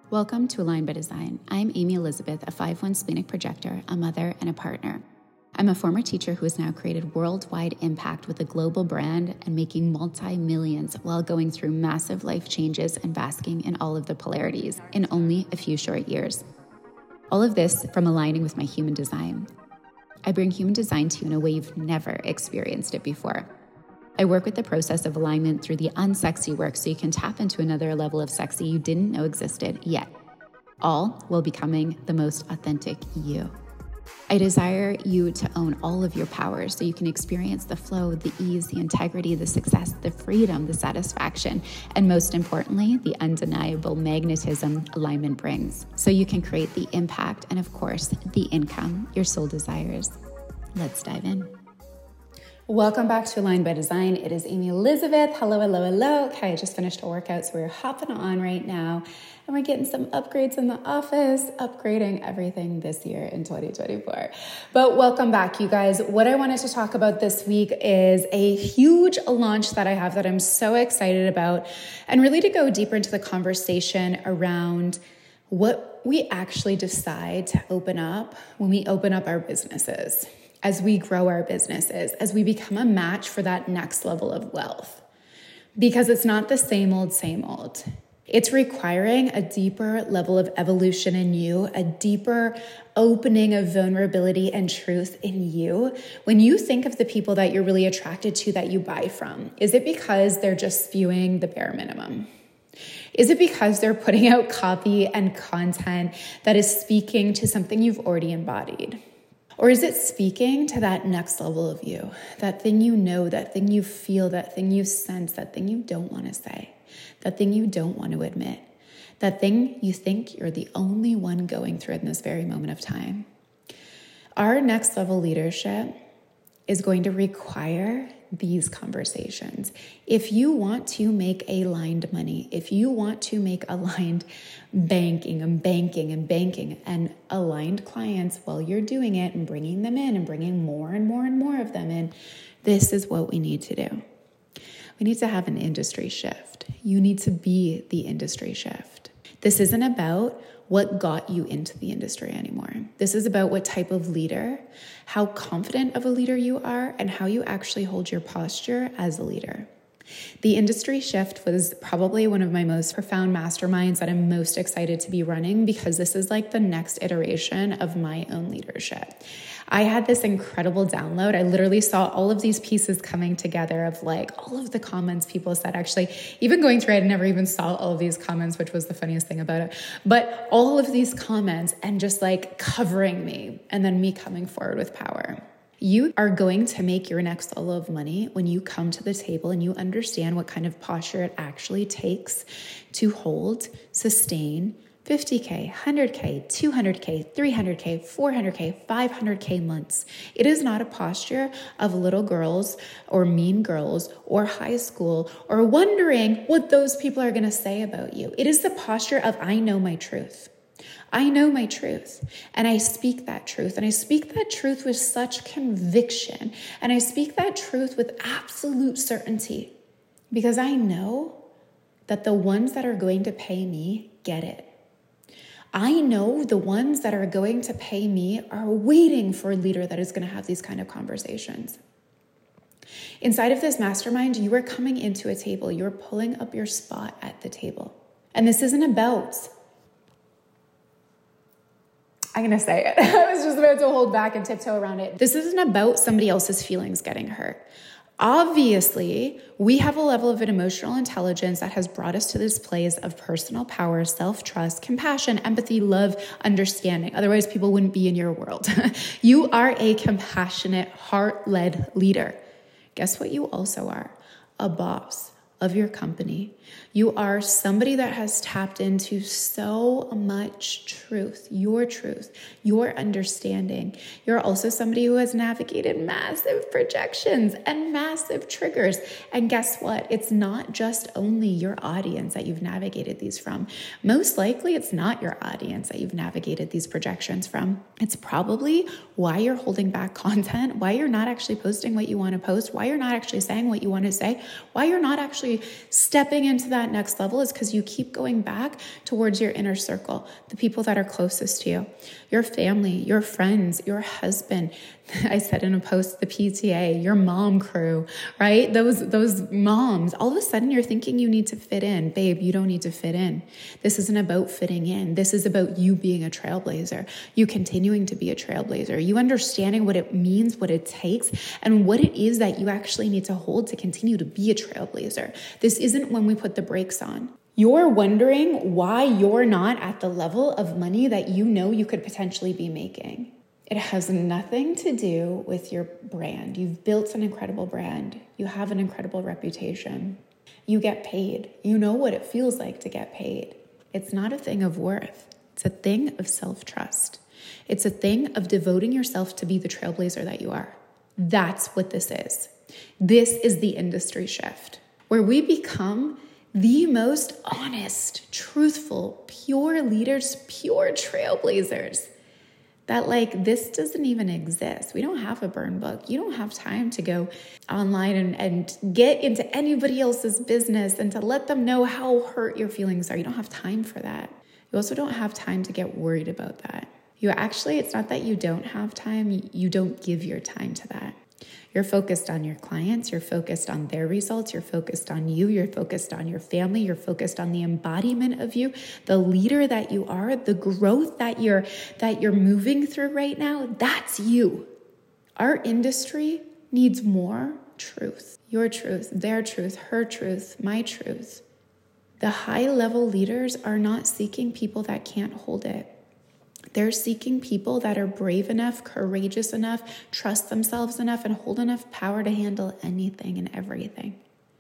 Welcome to Aligned by Design. I'm Amy Elizabeth, a 5/1 splenic projector, a mother, and a partner. I'm a former teacher who has now created worldwide impact with a global brand and making multi-millions while going through massive life changes and basking in all of the polarities in only a few short years. All of this from aligning with my human design. I bring human design to you in a way you've never experienced it before. I work with the process of alignment through the unsexy work so you can tap into another level of sexy you didn't know existed yet, all while becoming the most authentic you. I desire you to own all of your powers so you can experience the flow, the ease, the integrity, the success, the freedom, the satisfaction, and most importantly, the undeniable magnetism alignment brings so you can create the impact and, of course, the income your soul desires. Let's dive in. Welcome back to Aligned by Design. It is Amy Elizabeth. Hello. Okay, I just finished a workout, so we're hopping on right now, and we're getting some upgrades in the office, upgrading everything this year in 2024. But welcome back, you guys. What I wanted to talk about this week is a huge launch that I have that I'm so excited about, and really to go deeper into the conversation around what we actually decide to open up when we open up our businesses, as we grow our businesses, as we become a match for that next level of wealth. Because it's not the same old. It's requiring a deeper level of evolution in you, a deeper opening of vulnerability and truth in you. When you think of the people that you're really attracted to that you buy from, is it because they're just spewing the bare minimum? Is it because they're putting out copy and content that is speaking to something you've already embodied? Or is it speaking to that next level of you, that thing you know, that thing you feel, that thing you sense, that thing you don't want to say, that thing you don't want to admit, that thing you think you're the only one going through in this very moment of time? Our next level leadership is going to require these conversations. If you want to make aligned money, if you want to make aligned banking and aligned clients while you're doing it and bringing them in and bringing more and more of them in, this is what we need to do. We need to have an industry shift. You need to be the industry shift. This isn't about what got you into the industry anymore. This is about what type of leader, how confident of a leader you are, and how you actually hold your posture as a leader. The industry shift was probably one of my most profound masterminds that I'm most excited to be running, because this is like the next iteration of my own leadership. I had this incredible download. I literally saw all of these pieces coming together of like all of the comments people said. Actually, even going through it, I never even saw all of these comments, which was the funniest thing about it. But all of these comments and just like covering me, and then me coming forward with power. You are going to make your next level of money when you come to the table and you understand what kind of posture it actually takes to hold, sustain 50K, 100K, 200K, 300K, 400K, 500K months. It is not a posture of little girls or mean girls or high school or wondering what those people are going to say about you. It is the posture of I know my truth. I know my truth, and I speak that truth, and I speak that truth with such conviction, and I speak that truth with absolute certainty, because I know that the ones that are going to pay me get it. I know the ones that are going to pay me are waiting for a leader that is going to have these kind of conversations. Inside of this mastermind, you are coming into a table. You're pulling up your spot at the table. And this isn't about, I'm going to say it. I was just about to hold back and tiptoe around it. This isn't about somebody else's feelings getting hurt. Obviously, we have a level of an emotional intelligence that has brought us to this place of personal power, self-trust, compassion, empathy, love, understanding. Otherwise, people wouldn't be in your world. You are a compassionate, heart-led leader. Guess what you also are? A boss of your company. You are somebody that has tapped into so much truth, your understanding. You're also somebody who has navigated massive projections and massive triggers. And guess what? It's not just only your audience that you've navigated these from. Most likely, it's not your audience that you've navigated these projections from. It's probably why you're holding back content, why you're not actually posting what you want to post, why you're not actually saying what you want to say, why you're not actually actually stepping into that next level is because you keep going back towards your inner circle, the people that are closest to you, your family, your friends, your husband. I said in a post, the PTA, your mom crew, right? Those moms, all of a sudden you're thinking you need to fit in. Babe, you don't need to fit in. This isn't about fitting in. This is about you being a trailblazer, you continuing to be a trailblazer, you understanding what it means, what it takes, and what it is that you actually need to hold to continue to be a trailblazer. This isn't when we put the brakes on. You're wondering why you're not at the level of money that you know you could potentially be making. It has nothing to do with your brand. You've built an incredible brand. You have an incredible reputation. You get paid. You know what it feels like to get paid. It's not a thing of worth. It's a thing of self-trust. It's a thing of devoting yourself to be the trailblazer that you are. That's what this is. This is the industry shift, where we become the most honest, truthful, pure leaders, pure trailblazers. That this doesn't even exist. We don't have a burn book. You don't have time to go online and get into anybody else's business and to let them know how hurt your feelings are. You don't have time for that. You also don't have time to get worried about that. It's not that you don't have time. You don't give your time to that. You're focused on your clients. You're focused on their results. You're focused on you. You're focused on your family. You're focused on the embodiment of you, the leader that you are, the growth that you're moving through right now. That's you. Our industry needs more truth. Your truth, their truth, her truth, my truth. The high-level leaders are not seeking people that can't hold it. They're seeking people that are brave enough, courageous enough, trust themselves enough, and hold enough power to handle anything and everything.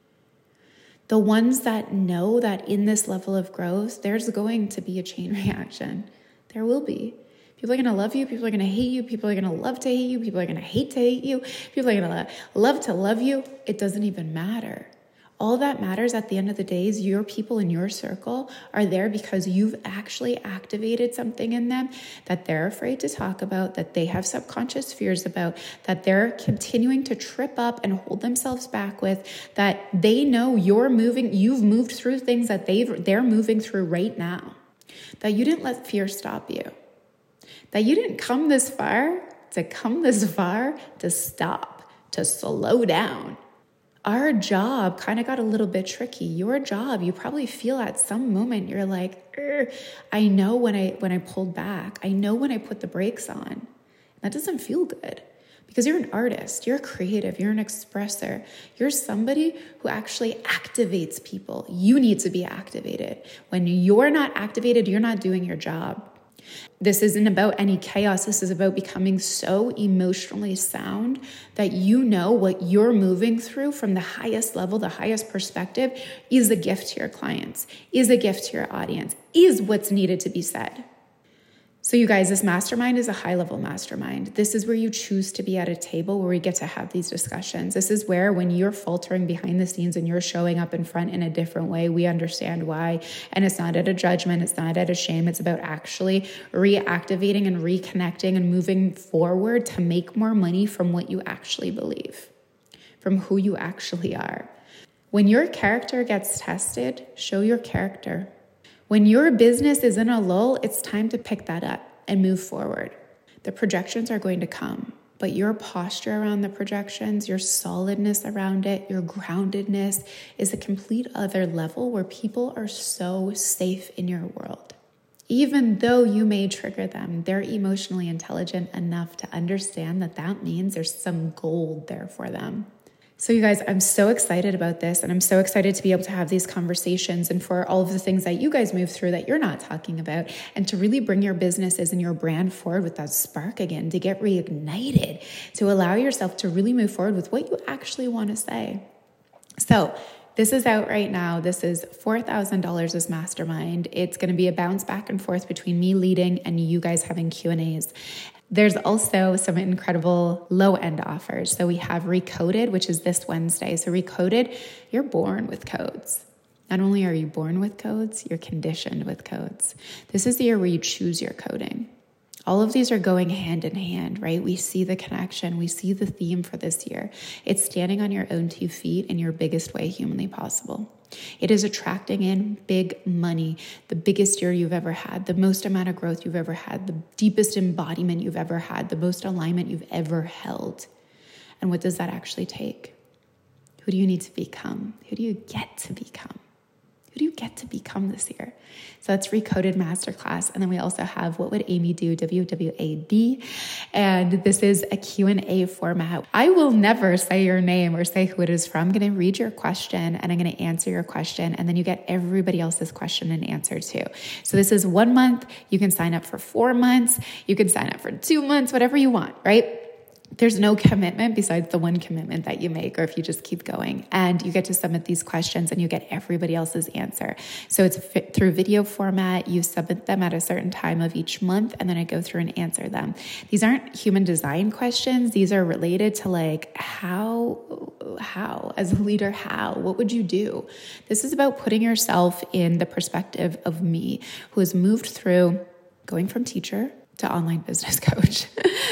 The ones that know that in this level of growth, there's going to be a chain reaction. There will be. People are going to love you. People are going to hate you. People are going to love to hate you. People are going to hate to hate you. People are going to love you. It doesn't even matter. All that matters at the end of the day is your people in your circle are there because you've actually activated something in them that they're afraid to talk about, that they have subconscious fears about, that they're continuing to trip up and hold themselves back with, that they know you've moved through things that they're moving through right now, that you didn't let fear stop you, that you didn't come this far to stop, to slow down. Our job kind of got a little bit tricky. Your job, you probably feel at some moment, you're like, I know when I pulled back. I know when I put the brakes on. That doesn't feel good because you're an artist, you're creative, you're an expressor. You're somebody who actually activates people. You need to be activated. When you're not activated, you're not doing your job. This isn't about any chaos. This is about becoming so emotionally sound that you know what you're moving through from the highest level, the highest perspective, is a gift to your clients, is a gift to your audience, is what's needed to be said. So you guys, this mastermind is a high-level mastermind. This is where you choose to be at a table where we get to have these discussions. This is where when you're faltering behind the scenes and you're showing up in front in a different way, we understand why. And it's not at a judgment. It's not at a shame. It's about actually reactivating and reconnecting and moving forward to make more money from what you actually believe, from who you actually are. When your character gets tested, show your character. When your business is in a lull, it's time to pick that up and move forward. The projections are going to come, but your posture around the projections, your solidness around it, your groundedness is a complete other level where people are so safe in your world. Even though you may trigger them, they're emotionally intelligent enough to understand that means there's some gold there for them. So you guys, I'm so excited about this, and I'm so excited to be able to have these conversations and for all of the things that you guys move through that you're not talking about, and to really bring your businesses and your brand forward with that spark again, to get reignited, to allow yourself to really move forward with what you actually want to say. So this is out right now. This is $4,000 as mastermind. It's going to be a bounce back and forth between me leading and you guys having Q&As. There's also some incredible low-end offers. So we have Recoded, which is this Wednesday. So Recoded, you're born with codes. Not only are you born with codes, you're conditioned with codes. This is the year where you choose your coding. All of these are going hand in hand, right? We see the connection. We see the theme for this year. It's standing on your own 2 feet in your biggest way humanly possible. It is attracting in big money, the biggest year you've ever had, the most amount of growth you've ever had, the deepest embodiment you've ever had, the most alignment you've ever held. And what does that actually take? Who do you need to become? Who do you get to become? Who do you get to become this year? So that's Recoded Masterclass. And then we also have What Would Amy Do? WWAD. And this is a Q&A format. I will never say your name or say who it is from. I'm going to read your question and I'm going to answer your question. And then you get everybody else's question and answer too. So this is 1 month. You can sign up for 4 months. You can sign up for 2 months, whatever you want, right? There's no commitment besides the one commitment that you make, or if you just keep going, and you get to submit these questions and you get everybody else's answer. So it's through video format. You submit them at a certain time of each month, and then I go through and answer them. These aren't human design questions. These are related to like how as a leader, what would you do? This is about putting yourself in the perspective of me, who has moved through going from teacher to online business coach,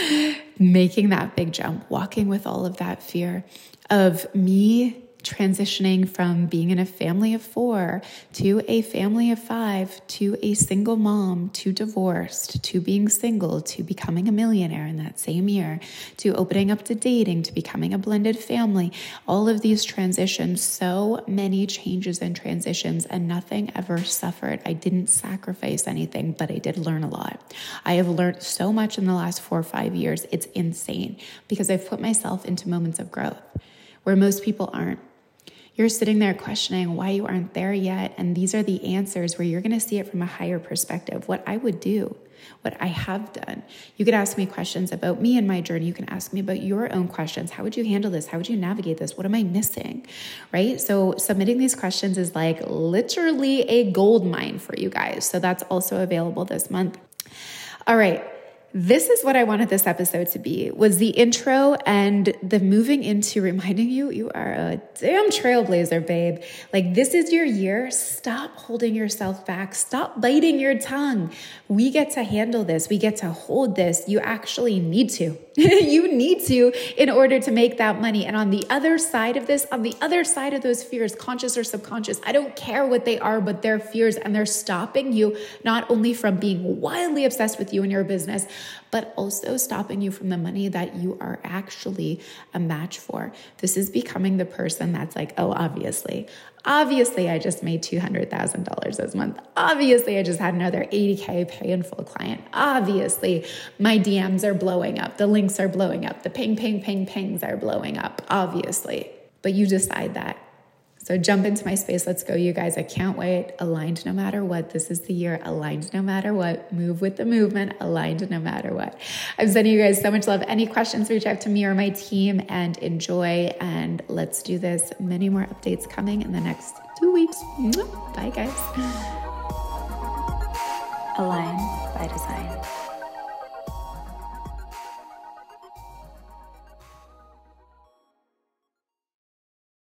making that big jump, walking with all of that fear of me transitioning from being in a family of 4 to a family of 5 to a single mom to divorced to being single to becoming a millionaire in that same year to opening up to dating to becoming a blended family. All of these transitions, so many changes and transitions, and nothing ever suffered. I didn't sacrifice anything, but I did learn a lot. I have learned so much in the last 4 or 5 years. It's insane because I've put myself into moments of growth where most people aren't. You're sitting there questioning why you aren't there yet. And these are the answers where you're going to see it from a higher perspective, what I would do, what I have done. You could ask me questions about me and my journey. You can ask me about your own questions. How would you handle this? How would you navigate this? What am I missing? Right? So submitting these questions is like literally a gold mine for you guys. So that's also available this month. All right. This is what I wanted this episode to be, was the intro and the moving into reminding you are a damn trailblazer, babe. Like, this is your year. Stop holding yourself back. Stop biting your tongue. We get to handle this. We get to hold this. You actually need to. You need to in order to make that money. And on the other side of this, on the other side of those fears, conscious or subconscious, I don't care what they are, but they're fears, and they're stopping you not only from being wildly obsessed with you and your business, but also stopping you from the money that you are actually a match for. This is becoming the person that's like, oh, obviously I just made $200,000 this month. Obviously, I just had another 80K pay in full client. Obviously, my DMs are blowing up. The links are blowing up. The pings are blowing up, obviously. But you decide that. So jump into my space. Let's go, you guys. I can't wait. Aligned no matter what. This is the year. Aligned no matter what. Move with the movement. Aligned no matter what. I'm sending you guys so much love. Any questions, reach out to me or my team, and enjoy. And let's do this. Many more updates coming in the next 2 weeks. Bye, guys. Align by Design.